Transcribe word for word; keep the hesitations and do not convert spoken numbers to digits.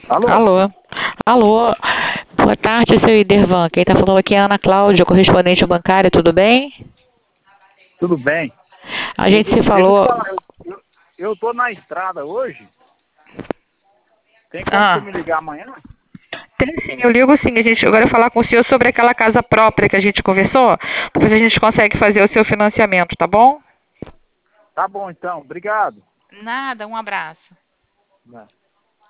Alô? Alô? Alô? Boa tarde, seu Idervan. Quem está falando aqui é a Ana Cláudia, correspondente bancária, tudo bem? Tudo bem? A De- gente se deixa eu te falou. falar, eu, eu, eu tô na estrada hoje. Tem como você Ah, me ligar amanhã? tem sim, eu ligo sim. A gente, eu quero falar com o senhor sobre aquela casa própria que a gente conversou. Depois a gente consegue fazer o seu financiamento, tá bom? Tá bom então, obrigado. Nada, um abraço. Né?